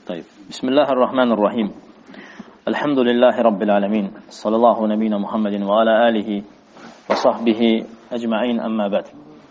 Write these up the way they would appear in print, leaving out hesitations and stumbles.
طيب. بسم الله الرحمن الرحيم. الحمد لله رب العالمين. صلى الله نبينا محمد وعلى آله وصحبه ecmaîn. Əmmə bəd.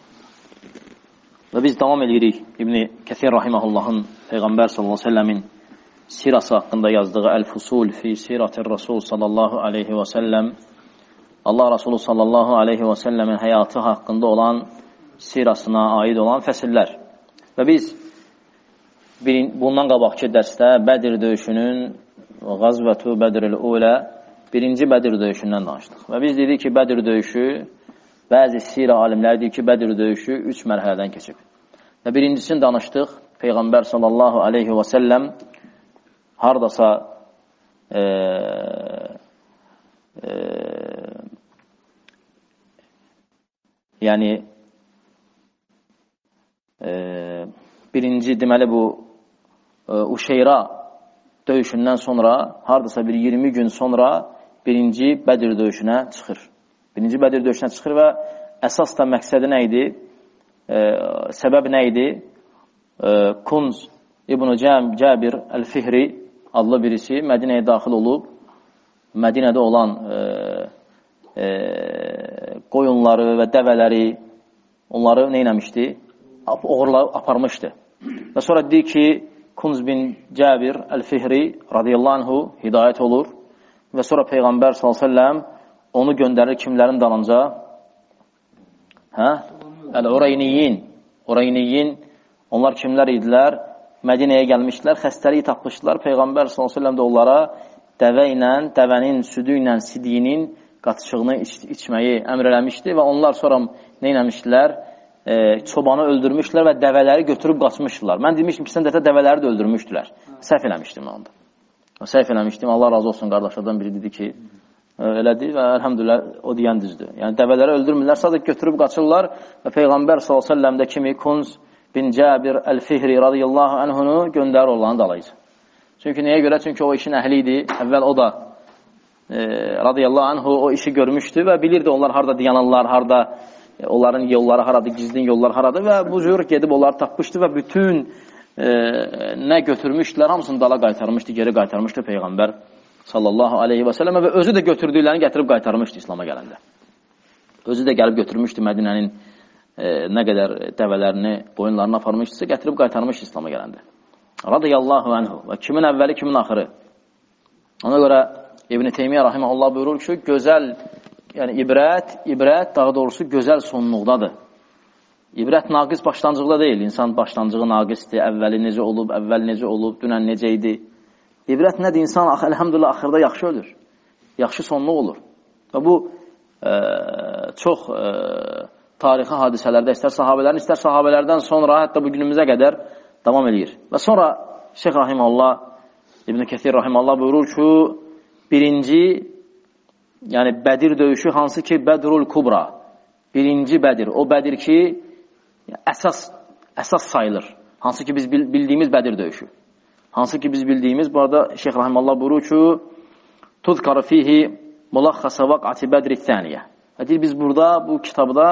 Və biz davam edirik İbn Kəthir rahimehullahın Peyğəmbər sallallahu əleyhi və səlləmin sirası haqqında yazdığı El-Fusul fi Siratir Rasul sallallahu aleyhi və səlləm, Allah Rasulü sallallahu aleyhi və səlləmin həyatı haqqında olan sirasına aid olan fəsillər. Və biz bundan qabaqki dərsdə Bədir döyüşünün Qazvətu Bədir-ül-Ulə birinci Bədir döyüşündən danışdıq. Və biz dedik ki, Bədir döyüşü, bəzi sirə alimlər deyir ki, Bədir döyüşü 3 mərhələdən keçib. Və birincisini danışdıq. Peyğəmbər sallallahu aleyhi və səlləm haradasa birinci deməli bu Uşeyra döyüşündən sonra haradasa bir 20 gün sonra birinci Bədir döyüşünə çıxır. Birinci Bədir döyüşünə çıxır və əsas da məqsədi nə idi? Səbəb nə idi? Kunz İbn-i Cəbir Əl-Fihri adlı birisi Mədinəyə daxil olub, Mədinədə olan qoyunları və dəvələri, onları neynəmişdi? Oğurlayıb aparmışdı. Və sonra deyir ki, Kunz bin Cəbir Əl-Fihri radiyallahu anhu hidayət olur və sonra Peyğəmbər s.ə.v onu göndərir kimlərin dalınca? Əl-Ureyniyin. Onlar kimlər idilər? Mədinəyə gəlmişdilər, xəstəliyi tapmışdılar. Peyğəmbər s.ə.v də onlara dəvə ilə, dəvənin südü ilə sidiyinin qatışığını içməyi əmr eləmişdi və onlar sonra neynəmişdilər? Çobanı öldürmüşdülər və dəvələri götürüb qaçmışdılar. Mən demişdim ki, sən dəvələri də öldürmüşdülər. Səhv eləmişdim onda. Səhv eləmişdim. Allah razı olsun qardaşlardan biri dedi ki, elədir və əlhəmdülillah o deyən düzdür. Yəni dəvələri öldürmürlər, sadəcə götürüb qaçırlar və Peyğəmbər s.ə.v-də kimi Kunz bin Cəbir Əl-Fihri radiyallahu anhunu göndərir onların dalayıcı. Çünki nəyə görə? Çünki o işin əhli idi. Əvvəl o da radiyallahu anhu o işi görmüşdü və bilirdi onlar harada dayanırlar, harada onların yolları haradır, gizlin yollar haradır və bu cür gedib onları tapmışdı və bütün nə götürmüşdülər, hamısını dala qaytarmışdı, geri qaytarmışdı Peyğəmbər sallallahu aleyhi və səlləmə və özü də götürdüklərini gətirib qaytarmışdı İslama gələndə. Özü də gəlib götürmüşdü Mədinənin nə qədər dəvələrini, qoyunlarını aparmışdısa, gətirib qaytarmışdı İslama gələndə. Radiyallahu anhu və kimin əvvəli, kimin axırı. Ona görə İbn Teymiyyə rahimehullah buyurur ki, gözəl, yəni ibrət daha doğrusu gözəl sonluqdadır. İbrət naqis başlanğıcda deyil. İnsan başlanğıcı naqisdir, əvvəli necə olub, dünən necə idi. İbrət nədir? İnsan, əlhəmdülillah, axırda yaxşı ölür. Yaxşı sonluq olur. Və bu, çox tarixi hadisələrdə istər sahabələrdən sonra, hətta bu günümüzə qədər davam edir. Və sonra Şeyx Rahiməllah, İbn Kəthir Rahiməllah buyurur ki, birinci, yəni Bədir döyüşü, hansı ki Bədrul Kubra, birinci Bədir, o Bədir ki, əsas sayılır. Hansı ki biz bildiyimiz Bədir döyüşü. Hansı ki biz bildiyimiz, bu arada Şeyx Rahiməllah buyurur ki, Tudkarı fihi mulaxxasa vaqati Bədri thaniyə. Və deyir, biz burada, bu kitabda,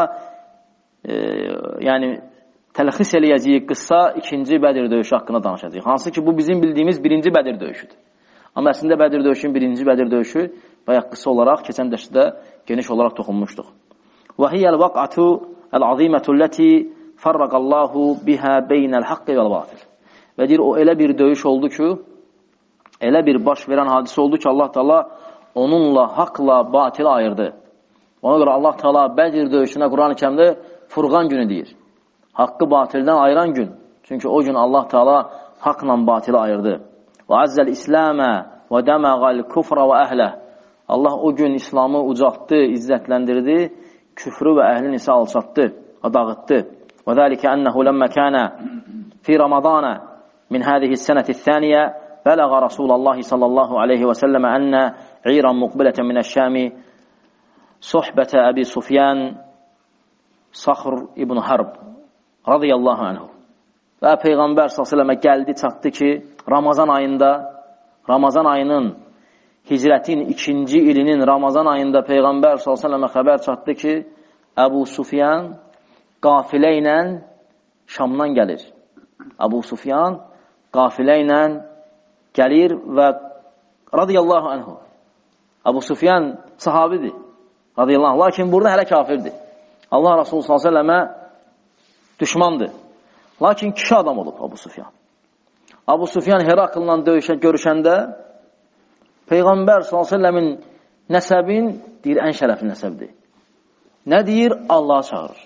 yəni təlxis eləyəcəyik qıssa ikinci Bədir döyüşü haqqında danışacaq. Hansı ki bu bizim bildiyimiz birinci Bədir döyüşüdür. Amma əslində Bədir döyüşünün birinci Bədir döyüşü bayaq qısa olaraq, keçən dərsdə geniş olaraq toxunmuşduq. Və hiyəl vaqatu əl-azimətulleti farraqallahu bihə beynəl haqqi vəl-batil. Və deyir, o elə bir döyüş oldu ki, elə bir baş verən hadisə oldu ki, Allah Teala onunla, haqla, batili ayırdı. Ona görə Allah Teala Bədir döyüşünə Quran-ı Kərimdə Furqan günü deyir. Haqqı batildən ayıran gün. Çünki o gün Allah Teala haqla batili ayırdı. Və əzzəl İsləmə və dəməqəl küfrə və əhləh. Allah o gün İslamı ucaltdı, izzətləndirdi, küfrü və əhlini isə alçatdı, dağıtdı. Və zəlikə ənəhu ləmmə kənə fi Ramazana min həzihi sənəti thəniyə bələğə Rasulallahi sallallahu aleyhi və səlləmə ənə İran muqbilətən minəşşəmi sohbətə Əbi Sufyan Saxr ibn Harb radiyallahu anhu. Və Peyğəmbər s.ə.və gəldi, çatdı ki, Ramazan ayının hicrətin 2-ci ilinin Ramazan ayında Peyğəmbər s.ə.və xəbər çatdı ki, Əbu Sufyan qafilə ilə Şamdan gəlir. Əbu Sufyan qafilə ilə gəlir və radiyallahu anhu. Abu Sufyan sahabidir. Radiyallahu anh. Lakin burada hələ kafirdir. Allah Resulü s.ə.və düşmandır. Lakin kişi adam olub Abu Sufyan. Abu Sufyan Heraklı'la görüşəndə Peyğəmbər s.ə.v-in nəsəbin deyir, ən şərəfli nəsəbdir. Nə deyir? Allah'a çağırır.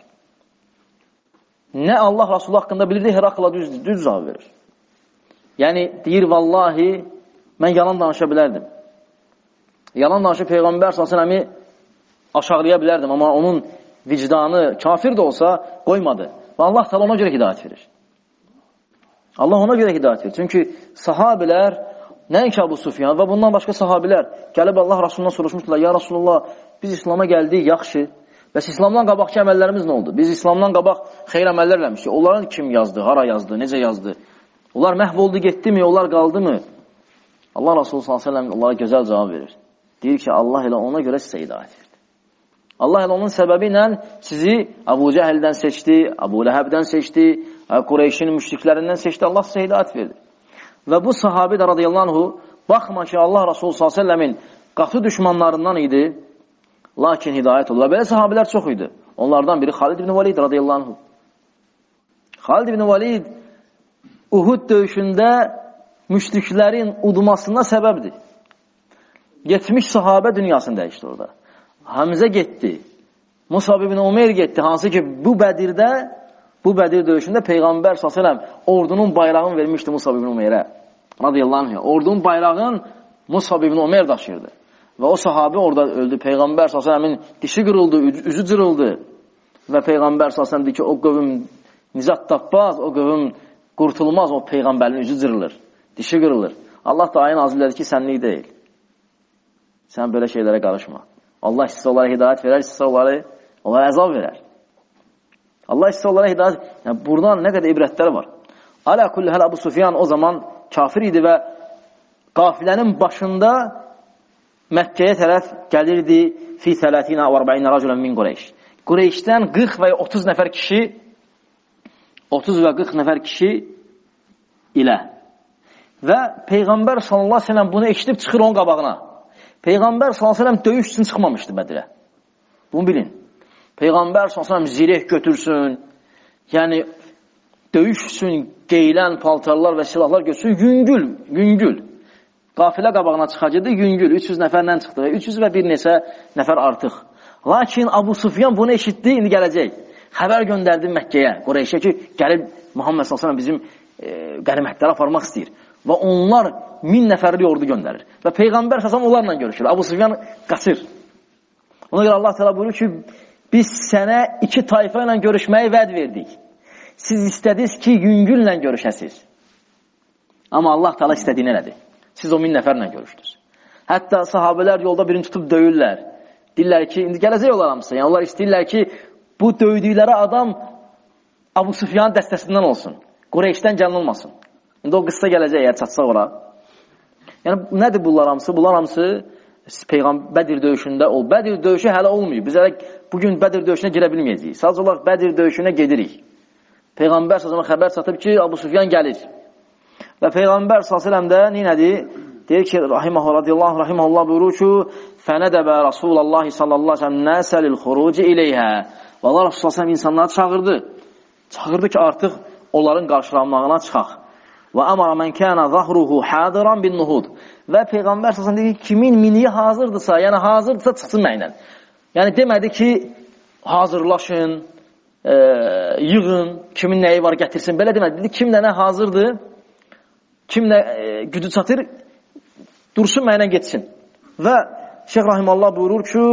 Nə Allah Resulü haqqında bilirdi, Herakla düz cavab verir. Yəni, deyir, vallahi, mən yalan danışa bilərdim. Yalan danışıb Peyğəmbər s.ə.v-i aşağılaya bilərdim, amma onun vicdanı kafir də olsa qoymadı. Və Allah təala ona görə hidayət verir. Allah ona görə hidayət verir. Çünki sahabilər, nəinki Abu Sufyan və bundan başqa sahabilər gəlib Allah Rasulundan soruşmuşdular, ya Rasulullah, biz İslam'a gəldik, yaxşı. Bəs İslamdan qabaqki əməllərimiz nə oldu? Biz İslamdan qabaq xeyr əməllər eləmişdik. Onların kim yazdı, hara yazdı, necə yazdı? Onlar məhv oldu, getdi mi, onlar qaldı mı? Allah Rasulü s.ə.v onlara gözəl cavab verir. Deyir ki, Allah elə ona görə sizə hidayət verdi. Allah elə onun səbəbi ilə sizi Əbu Cəhildən seçdi, Əbu Ləhəbdən seçdi, Qureyşin müşriklərindən seçdi, Allah sizə hidayət verdi. Və bu sahabi də radiyallahu anhu, baxma ki, Allah Rasulü s.ə.v-in qatı düşmanlarından idi, lakin hidayət oldu. Və belə sahabilər çox idi. Onlardan biri Xalid ibn Valid radiyallahu anhu. Xalid ibn Valid Uhud döyüşündə müşriklərin udmasına səbəbdir. 70 sahabə dünyasını dəyişdi orada. Həmzə getdi. Musab ibn Umeyr getdi. Hansı ki, bu Bədir döyüşündə Peyğəmbər s.ə.v ordunun bayrağını vermişdi Musab ibn Umeyrə. Radiyallahu anh. Ordunun bayrağını Musab ibn Umeyr daşıyırdı. Və o sahabi orada öldü. Peyğəmbər s.ə.v-in dişi qırıldı, üzü cırıldı. Və Peyğəmbər s.ə.v deyir ki, o qövüm nizat tapmaz, o qövüm qurtulmaz, o Peyğəmbərin üzü cırılır, dişi qırılır. Allah da ayın azizlədir ki, sənlik deyil. Sən belə şeylərə qarışma. Allah istəsə onlara hidayət verər, istəsə onlara əzab verər. Allah istəsə onlara hidayət... Yəni, buradan nə qədər ibrətlər var. Alə kulli həl Abu Sufyan o zaman kafir idi və qafilənin başında Məkkəyə tərəf gəlirdi fi 30 və 40 rəculən min Qureyş. Qureyşdən 40 və 30 nəfər kişi 30 və 40 nəfər kişi ilə və Peyğəmbər sallallahu aleyhi ve sellem bunu eşidib çıxır onun qabağına. Peyğəmbər sallallahu aleyhi ve sellem döyüş üçün çıxmamışdı Bədirə. Bunu bilin. Peyğəmbər sallallahu aleyhi ve sellem zireh götürsün, yəni döyüş üçün geyilən paltarlar və silahlar götürsün, yüngül. Qafilə qabağına çıxacaqdı, yüngül. 300 nəfərlə çıxdı və 300 və bir neçə nəfər artıq. Lakin Abu Sufyan bunu eşitdi, indi gələcək. Xəbər göndərdi Məkkəyə, Qureyşə ki, gəlib Muhammed s.ə.v bizim qənimətləri aparmaq istəyir. Və onlar 1000 nəfərli ordu göndərir. Və Peyğəmbər s.ə.v onlarla görüşür. Abu Sufyan qaçır. Ona görə Allah təala buyurur ki, biz sənə 2 tayfa ilə görüşməyi vəd verdik. Siz istədiniz ki, yüngüllə görüşəsiz. Amma Allah təala istədiyini elədi. Siz o 1000 nəfərlə görüşdünüz. Hətta sahabələr yolda birini tutub döyürlər. Deyirlər ki, indi gələcək olar hamısı. Yəni, onlar istəyirlər ki, bu döydükləri adam Abu Sufyan dəstəsindən olsun. Qureyşdən gəlin olmasın. İndi o qıssa gələcək, əgər çatsaq ora. Yəni, nədir bunlar hamısı? Bunlar hamısı Bədir döyüşündə ol. Bədir döyüşü hələ olmuyor. Biz bugün Bədir döyüşünə girə bilməyəcəyik. Sadəcə olaraq Bədir döyüşünə gedirik. Peyğəmbər s.ə.v xəbər çatıb ki, Abu Sufyan gəlir. Və Peyğəmbər s.ə.v də neynədir? Deyir ki, rahiməhullah buyurur ki, fənədəbə Rasulallah sallallahu aleyhi ve nəsəlil xuruci iləyhə. Və Allah Rasulullah insanları çağırdı. Çağırdı ki, artıq onların qarşılanmağına çıxaq. Və əmara mən kənə zahruhu hadiran bin nuhud. Və Peyğəmbər s.ə.v deyir ki, kimin miniyi hazırdırsa, yəni hazırdırsa çıxsın mənlə. Yəni demədi ki, hazırlaşın, yığın, kimin nəyi var gətirsin. Belə demədi. Dedi, kim nə hazırdır, kim nə gücü çatır, dursun mənlə getsin. Və Şeyx Rahimallah buyurur ki,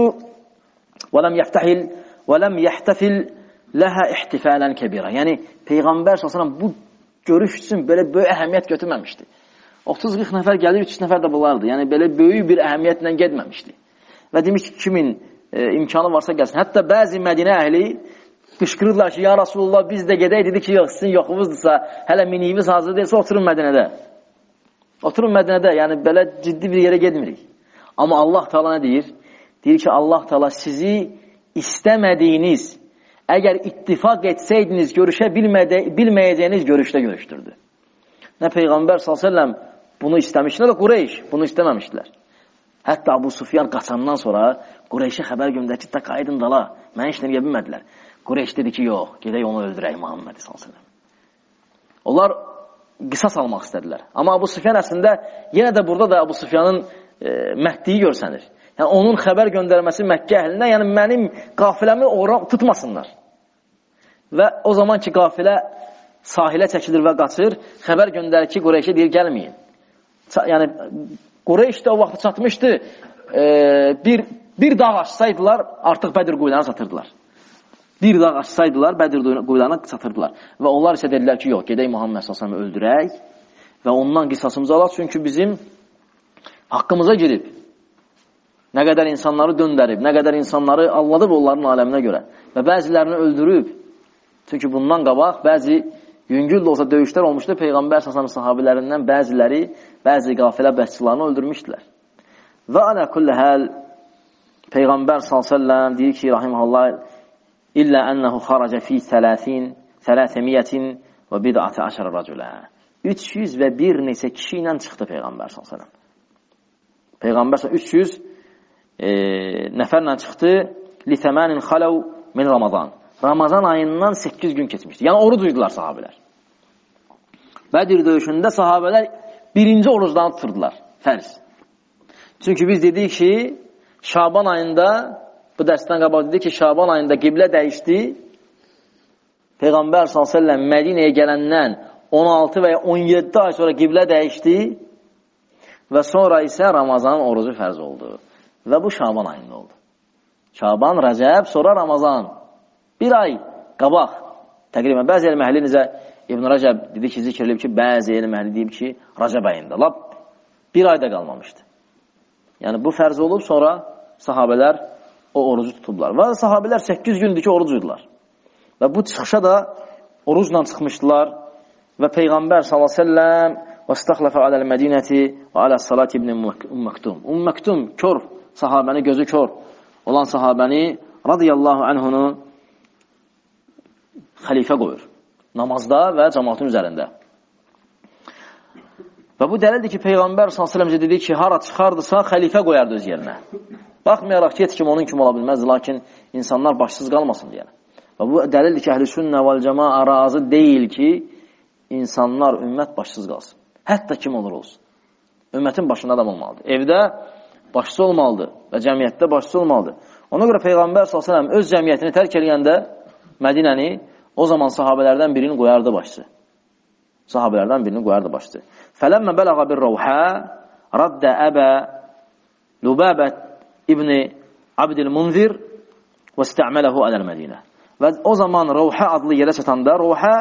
وَلَمْ يَحْتَفِلْ لَهَا اِحْتِفَالًا كَبِيرًا. Yəni, Peyğəmbər s.ə.v bu görüş üçün belə böyük əhəmiyyət götürməmişdi. 30-40 nəfər gəlir, 300 nəfər də bulardı. Yəni, belə böyük bir əhəmiyyətlə getməmişdi. Və demiş ki, kimin imkanı varsa gəlsin. Hətta bəzi Mədinə əhli qışqırırlar ki, ya Rasulullah biz də gedək, dedi ki, yox, sizin yoxunuzdursa, hələ miniyimiz hazır deyilsə, oturun Mədinədə. Oturun Mədinədə, yəni belə ciddi bir yerə gedmirik. Amma Allah Teala nə deyir? Deyir ki, Allah Teala sizi istəmədiyiniz, əgər ittifaq etsəydiniz, görüşə bilməyəcəyiniz görüşdə görüşdürdü. Nə Peyğəmbər s.ə.v bunu istəmişlər, Qureyş bunu istəməmişdilər. Hətta Abu Sufyan qaçandan sonra Qureyşə xəbər göndərdi ki, qaydın dala, mənə işləməyə bilmədilər. Qureyş dedi ki, yox, gedək onu öldürək Muhammed s.ə.v. Onlar qisas almaq istədilər. Amma Abu Sufyan əslində, yenə də burada da Abu Sufyanın məhdliyi görsənir. Yəni, onun xəbər göndərməsi Məkkə əhlindən, yəni mənim qafiləmi tutmasınlar. Və o zaman ki, qafilə sahilə çəkilir və qaçır, xəbər göndərir ki, Qureyşə deyir, gəlməyin. Yəni, Qureyş də o vaxt çatmışdı, bir dağ açsaydılar, artıq Bədir quyularını satırdılar. Bir dağ açsaydılar, Bədir quyularını satırdılar. Və onlar isə dedilər ki, yox, gedək Muhammed s.ə.v. öldürək və ondan qisasımızı alaq, çünki bizim haqqımıza girib. Nə qədər insanları döndərib, nə qədər insanları alladıb onların aləminə görə və bəzilərini öldürüb. Çünki bundan qabaq bəzi yüngül də olsa döyüşlər olmuşdu. Peyğəmbər s.ə.v. sahabilərindən bəziləri, bəzi qafilə bəsçilərini öldürmüşdülər. Və alə kulli həl Peyğəmbər s.ə.v. deyir ki, rahiməhullah, illə ənəhu xaraca fi 300 və bid'atə əşər rəculə. 300 və bir neçə kişi ilə çıxdı Peyğəmbər s.ə.v. Peyğəmbər s.ə.v. 300 nəfərlə çıxdı li-8 xaləv min Ramazan. Ramazan ayından 8 gün keçmişdi. Yəni, oruc uydular sahabilər. Bədir döyüşündə sahabələr birinci orucdan tuturdular, fərz. Çünki biz dedik ki, Şaban ayında, bu dərsdən qabaq dedik ki, Şaban ayında qiblə dəyişdi. Peyğəmbər s.ə.v. Mədinəyə gələndən 16 və ya 17 ay sonra qiblə dəyişdi və sonra isə Ramazanın orucu fərz oldu. Və bu Şaban ayında oldu. Şaban, Rəcəb, sonra Ramazan. Bir ay qabaq, təqribən, bəzi elm əhli necə İbn Rəcəb dedi ki, zikr edib ki, bəzi elm əhli deyib ki, Rəcəb ayında, lap bir ayda qalmamışdı. Yəni, bu fərz olub, sonra sahabələr o orucu tutublar. Və sahabələr 8 gündür ki, oruc uydular. Və bu çıxışa da orucla çıxmışdılar və Peyğəmbər s.ə.v. وَاسْتَخْلَفَ عَلَى الْمَدِينَةِ وَعَلَى الصَّلَاةِ ibn Məktum. Məktum, kör, sahabəni, gözü kör olan sahabəni radiyallahu anhunu xəlifə qoyur. Namazda və cəmaatın üzərində. Və bu dəlildir ki, Peyğəmbər s.ə.v. dedi ki, hara çıxardısa, xəlifə qoyardı öz yerinə. Baxmayaraq ki, kim onun kimi ola bilməzdir, lakin insanlar başsız qalmasın deyər. Və bu dəlildir ki, əhl-i sünnə vəl-cəmaa razı deyil ki, insanlar, ümmət başsız qalsın. Hətta kim olur olsun. Ümmətin başında adam olmalıdır. Evdə başçı olmalıdır və cəmiyyətdə başçı olmalıdır. Ona görə Peyğəmbər s.ə.v. öz cəmiyyətini tərk eləyəndə Mədinəni, o zaman sahabələrdən birini qoyardı başçı. Sahabələrdən birini qoyardı başçı. Fələmmə bələğə bir rəvhə raddə əbə Lübəbət ibn Abdülmunzir və istə'mələhu ələl-Mədinə. Və o zaman rəvhə adlı yerə çatanda, rəvhə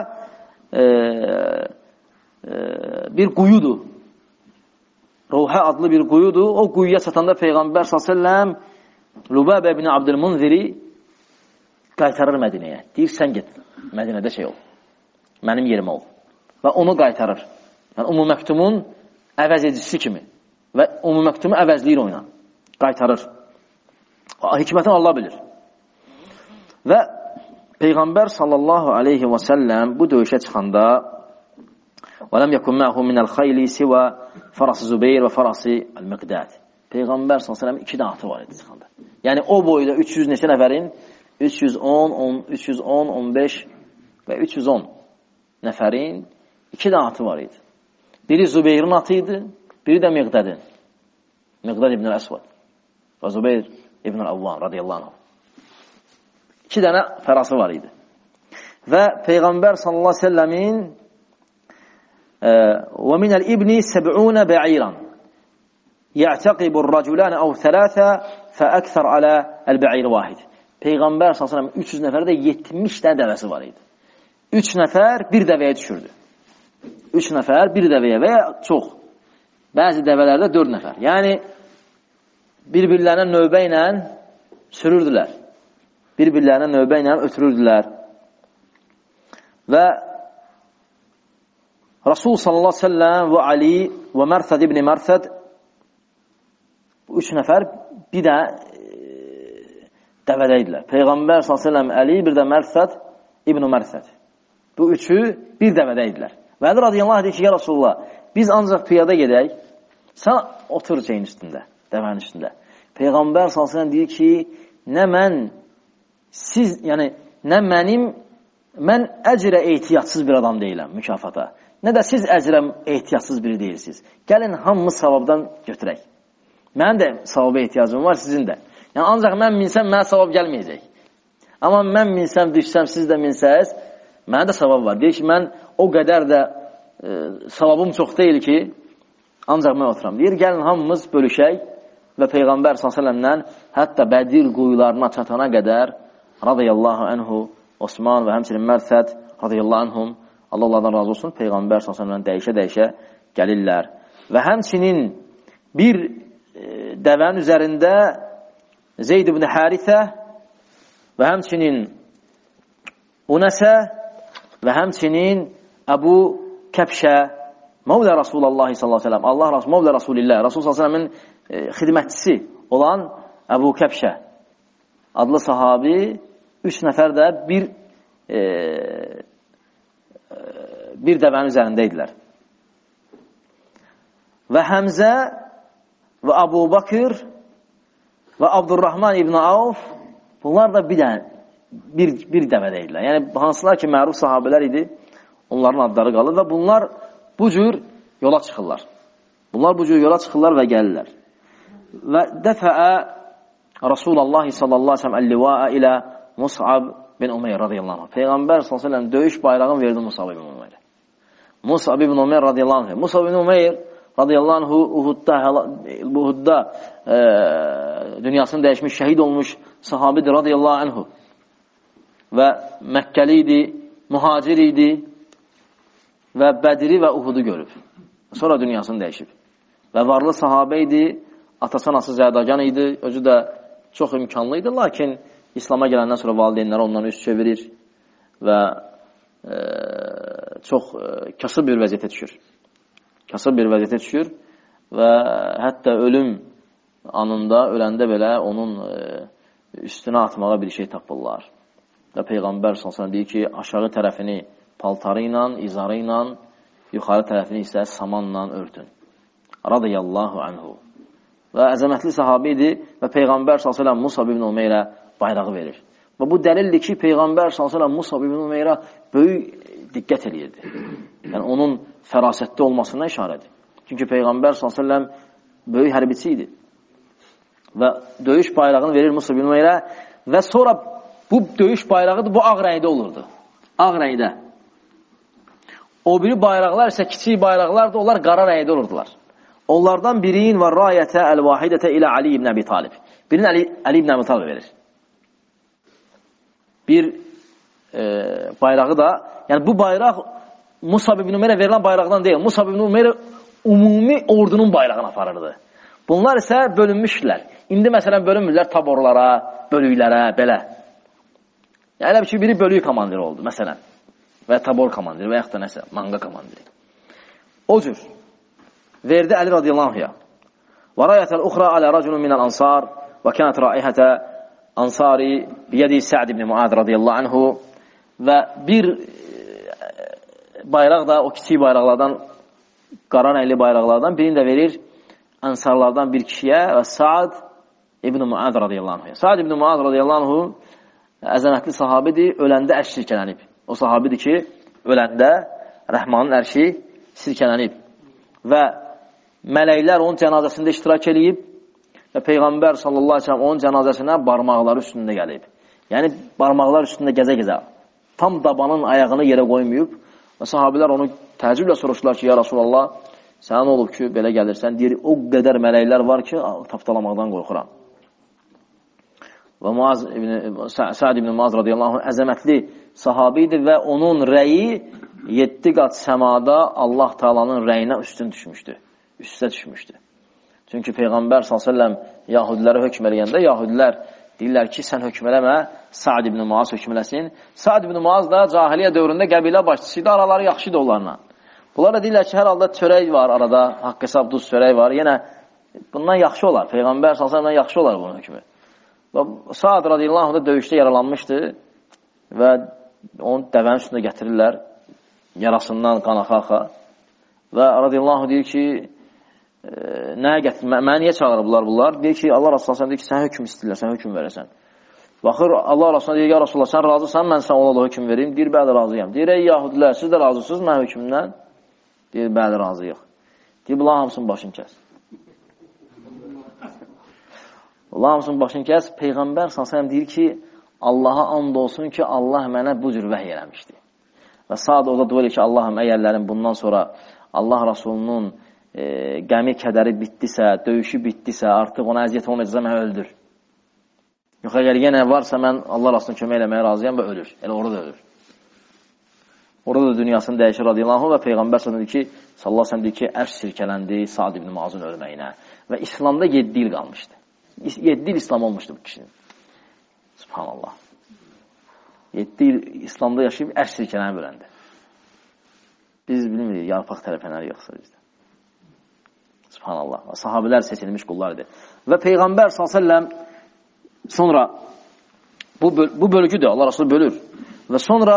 bir quyudur. Rəvhə adlı bir quyudur. O quyuya çatanda Peyğəmbər s.ə.v. Lübəbə ibn Abdülmunziri qaytarır Mədinəyə. Deyir, sən get, Mədinədə şey ol. Mənim yerimə ol. Və onu qaytarır. Yəni, Ümmü Məktumun əvəz edicisi kimi. Və Ümmü Məktumu əvəzləyir oyna. Qaytarır. Hikmətini Allah bilir. Və Peyğəmbər sallallahu aleyhi və səlləm bu döyüşə çıxanda وَلَمْ يَكُنْ مَعْهُ مِنَ الْخَيْلِ سِوَى فَرَسِ Zübeyir və fərasi Əl-Miqdad. Peyğəmbər s.ə.v. 2 dənə atı var idi çıxanda. Yəni, o boyda 300 neçə nəfərin 310, 15 və 310 nəfərin 2 dənə atı var idi. Biri Zübeyrin atı idi, biri də Miqdadin. Miqdad ibn Əsvad və Zübeyir ibn Avvan radiyallahu anh. 2 dənə fərası var idi. Və Peyğəmbər sallallahu aleyhi ve sellemin وَمِنَ الْإِبْنِ 70 بَعِيرًا يَعْتَقِبُ الرَّجُلَانَ أَوْ 3 فَأَكْثَرْ عَلَى الْبَعِيرِ واحد. Peyğəmbər s.ə.v. 300 nəfərdə 70 dənə dəvəsi var idi. 3 nəfər bir dəvəyə düşürdü. 3 nəfər bir dəvəyə və ya çox. Bəzi dəvələrdə 4 nəfər. Yəni, bir-birlərinə növbə ilə sürürdülər. Bir-birlərinə növbə ilə ötürürdülər. Və Rasul sallallahu aleyhi ve sellem və Ali və Mərsəd ibn Mərsəd bu 3 nəfər bir də dəvədəydilər. Peyğəmbər sallallahu aleyhi ve sellem Əli, bir də Mərsəd ibn Mərsəd. Bu üçü bir dəvədəydilər. Və Əli radiyallahu anh deyir ki, ya Rasulullah, biz ancaq piyada gedək, sən otur şeyin üstündə, dəvənin üstündə. Peyğəmbər s.ə.v deyir ki, nə mən, siz, yəni, nə mənim, mən əcrə ehtiyatsız bir adam deyiləm, mükafata. Nə də siz əcrə ehtiyatsız biri deyilsiniz. Gəlin, hamımız savabdan götürək. Mənim də savaba ehtiyacım var, sizin də. Yəni, ancaq mən minsəm, mənə savab gəlməyəcək. Amma mən minsəm, düşsəm, siz də minsəz, mənə də savab var. Deyir ki, mən o qədər də savabım çox deyil ki, ancaq mən oturam. Deyir, gəlin, hamımız bölüşək və Peyğəmbər s.ə.v-dən hətta Bədir quyularına çatana qədər radiyallahu anhu Osman və həmçinin Mərsəd radiyallahu anhum Allah Allah'dan razı olsun, Peyğəmbər s.ə.v-dən dəyişə-dəyişə gəlirlər. Və həmçinin bir dəvənin üzərində Zeyd ibn Harisə və həmçinin Unəsə və həmçinin Əbu Kəbşə Mevlə Rasulullah s.ə.v. Allah Rasul, Mevlə Rasulillah, Rasul s.ə.v-in xidmətçisi olan Əbu Kəbşə adlı sahabi 3 nəfər də bir dəvənin üzərində idilər. Və Həmzə və Əbu Bakır və Abdurrahman ibn Avf bunlar da bir dəvədə idilər. Yəni, hansılar ki, məruf sahabələr idi, onların adları qalır və bunlar bu cür yola çıxırlar. Bunlar bu cür yola çıxırlar və gəlirlər. Və dəfəə Rasulullah sallallahu aleyhi ve sellem əllivaə ilə Mus'ab bin Umeyr radiyallahu anh. Peyğəmbər sallallahu aleyhi ve sellem döyüş bayrağını verdi Mus'ab bin Umeyr. Mus'ab bin Umeyr radiyallahu anh. Mus'ab bin Umeyr radiyallahu anh Uhudda dünyasını dəyişmiş, şəhid olmuş sahabidir radiyallahu anhu. Və Məkkəli idi, mühacir idi və Bədri və Uhudu görüb. Sonra dünyasını dəyişib. Və varlı sahabə idi, atası anası zədagan idi, özü də çox imkanlı idi, lakin İslam'a gələndən sonra valideynləri ondan üst çevirir və çox kasıb bir vəziyyətə düşür. Kasıb bir vəziyyətə düşür və hətta ölüm anında, öləndə belə onun üstünə atmağa bir şey tapırlar. Və Peyğəmbər s.ə.v deyir ki, aşağı tərəfini paltarı ilə, izarı ilə, yuxarı tərəfini isə samanla örtün. Radiyallahu anhu. Və əzəmətli sahabi idi və Peyğəmbər s.ə.v Mus'ab ibn Umeyrə bayrağı verir. Və bu dəlildir ki, Peyğəmbər s.ə.v Mus'ab ibn Umeyrə böyük diqqət edirdi. Yəni, onun fərasətli olmasına işarədir. Çünki Peyğəmbər s.ə.v böyük hərbiçi idi. Və döyüş bayrağını verir Mus'ab ibn Umeyrə və sonra bu döyüş bayrağı bu ağ rəngdə olurdu. Ağ rəngdə. O biri bayraqlar isə kiçik bayraqlar da onlar qara rəngdə olurdular. Onlardan birinin və rayətə əl-vahidətə ilə Ali ibn Əbi Talib. Birini Ali ibn Əbi Talib verir. Bir bayrağı da, yəni bu bayraq Mus'ab ibn Umeyrə verilən bayraqdan deyil. Mus'ab ibn Umeyrə ümumi ordunun bayrağını aparırdı. Bunlar isə bölünmüşdülər. İndi məsələn bölünmürlər taborlara, bölüklərə, belə. Yəni elə bir ki, biri bölük komandiri oldu, məsələn. Və tabor komandiri və yaxud da nəsə, manga komandiri. O cür verdi Əli radiyallahu anhuya. Və rayətəl uxra alə rəculun minəl ansar və kənət raihətə ansari biyədi Sə'd ibn Muad radiyallahu anhu və bir bayraq da o kiçik bayraqlardan, qara rəngli bayraqlardan birini də verir ansarlardan bir kişiyə və Sə'd ibn Muad radiyallahu anhuya. Sə'd ibn Muad radiyallahu anhu əzəmətli sahabidir, öləndə ərş sirkələnib. O sahabidir ki, öləndə Rəhmanın ərşi sirkələnib. Və mələklər onun cənazəsində iştirak edib və Peyğəmbər sallallahu aleyhi ve sellem onun cənazəsinə barmaqları üstündə gəlib. Yəni, barmaqlar üstündə gəzə-gəzə. Tam dabanın ayağını yerə qoymayıb və sahabilər onu təəccüblə soruşdular ki, ya Rasulallah, sənə nə olub ki, belə gəlirsən? Deyir, o qədər mələklər var ki, tapdalamaqdan qorxuram. Və Sə'd ibn Muaz radiyallahu anh əzəmətli sahabi idi və onun rəyi 7 qat səmada Allah Taala'nın rəyinə üstün düşmüşdü. Üstə düşmüşdü. Çünki Peyğəmbər s.ə.v yahudilərə hökm eləyəndə, yahudilər deyirlər ki, sən hökm eləmə, Sə'd ibn Muaz hökm eləsin. Sə'd ibn Muaz da cahiliyyə dövründə qəbilə başçısıydı, araları yaxşıdır onlarla. Bunlar da deyirlər ki, hər halda çörək var arada, haqq hesab duz çörək var. Yenə bundan yaxşı olar. Peyğəmbər s.ə.v yaxşı olar bunun hökmü. Və Sə'd radiyallahu anh da döyüşdə yaralanmışdı və onu dəvənin üstündə gətirirlər, yarasından qan axa-axa. Və radiyallahu deyir ki, nəyə gətir? Mənə niyə çağırıblar bunlar? Deyir ki, Allah Rasulullah deyir ki, sən hökm istəyirlər, sən hökm verəsən. Baxır, Allah Rasulullah deyir, ya Rasulullah, sən razısan, mən sən ona da hökm verim. Deyir, bəli, razıyam. Deyir, ey yahudilər, siz də razısınız mən hökmümdən? Deyir, bəli, razıyıq. Deyir, bunlar hamısının başını kəs. Bunlar hamısının başını kəs. Peyğəmbər s.ə.v deyir ki, Allaha and olsun ki, Allah mənə bu cür vəhy eləmişdi. Və sadə o da dua edir ki, Allahım, əgərlərim bundan sonra Allah Rasulunun qəmi, kədəri bitdisə, döyüşü bitdisə, artıq ona əziyyət olmayacaqsa, mənə öldür. Yox, əgər yenə varsa, mən Allah Rasulunun kömək eləməyə razıyam və ölür. Elə orada da ölür. Orada da dünyasını dəyişir radiyallahu və Peyğəmbər s.ə.v deyir ki, sallallahu aleyhi ve sellem deyir ki, ərş sirkələndi Sa'd ibn Muazın ölməyinə və İslamda 7 il qalmışdı. 7 il İslam olmuşdu bu kişinin. Subhanallah. 7 il İslamda yaşayıb ərş sirkələni böləndi. Biz bilmirik, yarpaq tərəfənləri yoxsa bizdə. Subhanallah. Sahabilər seçilmiş qullar idi. Və Peyğəmbər s.ə.v sonra bu bölgüdür, Allah Rasulü bölür. Və sonra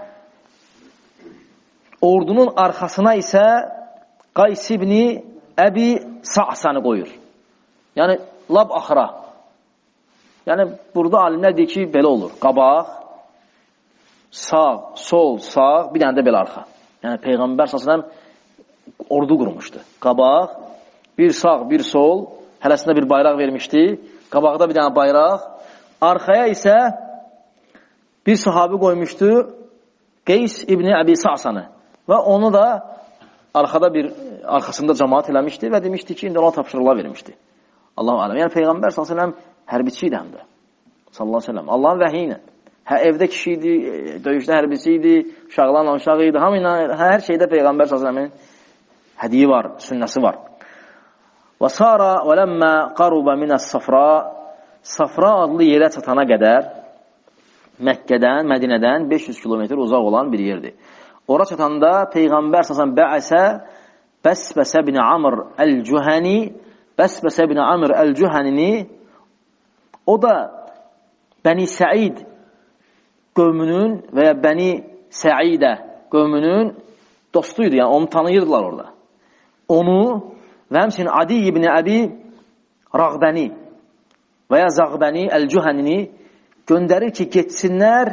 ordunun arxasına isə Qays ibn Əbi Sa'sanı qoyur. Yəni, lab axıra. Yəni, burada alimlər deyir ki, belə olur. Qabaq, sağ, sol, sağ, bir dənə də belə arxa. Yəni, Peyğəmbər s.ə.v ordu qurmuşdu. Qabaq, bir sağ, bir sol, hələsində bir bayraq vermişdi. Qabaqda bir dənə bayraq. Arxaya isə bir sahabi qoymuşdu Qays ibn Əbi Sa'sanı. Və onu da arxasında cəmaat eləmişdi və demişdi ki, indi ona tapşırıqlar vermişdi. Allahu aləm. Yəni, Peyğəmbər s.ə.v hərbiçi idi həm də. Sallallahu aleyhi ve sellem. Allahın vəhiyi ilə. Evdə kişi idi, döyüşdə hərbiçi idi, uşaqlarla uşaq idi. Hər şeydə Peyğəmbər s.ə.v-in hədiyi var, sünnəsi var. Və sara və ləmmə qaruba minəs safra, Safra adlı yerə çatana qədər Məkkədən, Mədinədən 500 kilometr uzaq olan bir yerdir. Ora çatanda Peyğəmbər s.ə.v bəəsə Bəsbəsə bin Amr əl-Cühəni, Bəsbəsə bin Amr əl-Cühənini, o da Bəni Səid qövmünün və ya Bəni Səidə qövmünün dostuydu, yəni onu tanıyırdılar orada. Onu və həmçinin Adi ibn Əbi Rağbəni və ya Zağbəni Əl-Cühənini göndərir ki, getsinlər,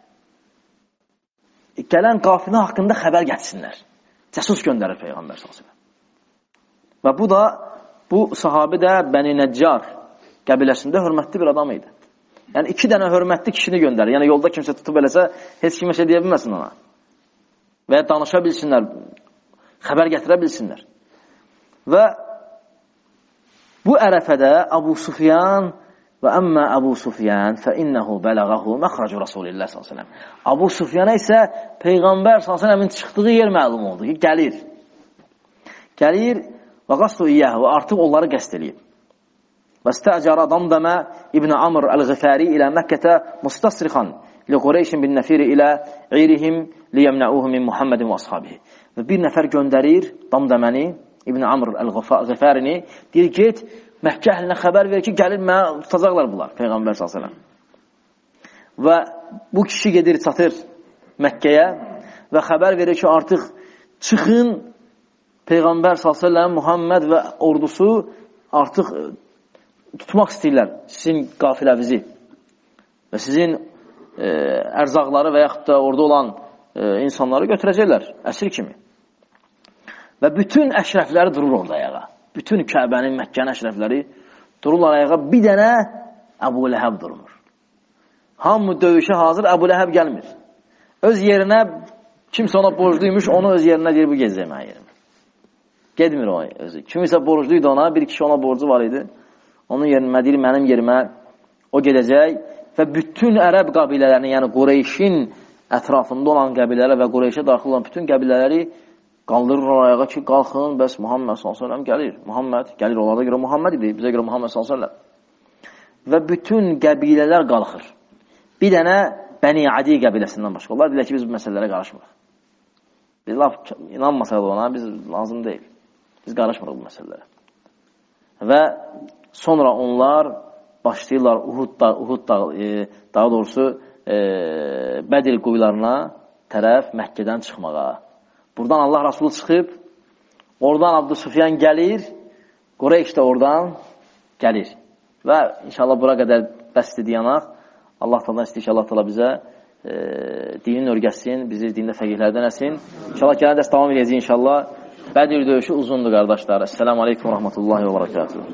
gələn qafilə haqqında xəbər getsinlər. Cəsus göndərir Peyğəmbər s.ə.v. Və bu sahabi də Bəni Nəccar qəbiləsində hörmətli bir adam idi. Yəni, 2 dənə hörmətli kişini göndərir. Yəni, yolda kimsə tutub eləsə, heç kimə şey deyə bilməsin ona. Və ya danışa bilsinlər, xəbər gətirə bilsinlər. Və bu ərəfədə Əbu Sufyan və əmmə Əbu Sufyan fəinnəhu bələğəhu məxracu Rasulillah s.ə.v. Əbu Sufyana isə Peyğəmbər s.ə.v-in çıxdığı yer məlum oldu ki, gəlir və qasdu iyyəhu, artıq onları qəsd eləyib. Və stəcərə Damdəmə İbn Amr Əl-Ğifəri ilə Məkkətə mustasrixan li Qureyşin bin nəfiri ilə İrihim liyəmnəuhu min Muhammedin və ashabihi. Və bir nəfər göndərir Damdəməni İbn Amr Əl-Ğifərini, deyir, get, Məkkə əhlinə xəbər verir ki, gəlib mənə tutacaqlar bunlar, Peyğəmbər s.ə.v. Və bu kişi gedir, çatır Məkkəyə və xəbər verir ki, artıq çıxın, Peyğəmbər s.ə.v, Muhammed və ordusu artıq tutmaq istəyirlər sizin qafiləvizi və sizin ərzaqları və yaxud da orada olan insanları götürəcəklər, əsir kimi. Və bütün əşrəfləri durur orada ayağa. Bütün Kəbənin, Məkkənin əşrəfləri dururlar ayağa. Bir dənə Əbu Ləhəb durmur. Hamı döyüşə hazır, Əbu Ləhəb gəlmir. Öz yerinə, kimsə ona borcluymuş, onu öz yerinə deyir, bu gezəcək mənə yerimə. Gedmir o özü. Kimisə borcluydu ona, bir kişi ona borcu var idi. Onun yerinə deyir, mənim yerimə o gedəcək və bütün ərəb qabilələrinin, yəni Qureyşin ətrafında olan qəbilələr və Qureyşə daxil olan bütün qəbilələri qaldırırlar ayağa ki, qalxın, bəs Muhammed s.ə.v gəlir. Muhammed gəlir, onlarda görə Muhammed idi, bizə görə Muhammed s.ə.v. Və bütün qəbilələr qalxır. Bir dənə Bəni Adi qəbiləsindən başqa. Onlar deyilər ki, biz bu məsələlərə qarışmırıq. Biz laf inanmasaq da ona, biz lazım deyil. Biz qarışmırıq bu məsələlərə. Və sonra onlar başlayırlar Uhud daha doğrusu Bədir quyularına tərəf Məkkədən çıxmağa. Buradan Allah Rasulü çıxıb Oradan Abdüsufyan gəlir, Qureyş də oradan gəlir. Və inşallah bura qədər bəs dedik. Allah Teala istəyir ki, Allah Teala bizə dinin örgəsin, bizi dində fəqihlərdən əsin. İnşallah gələn dərs davam edəcək inşallah. Bədir döyüşü uzundur qardaşlar. Esselamu aleykum və rahmetullahi və barakatuhu.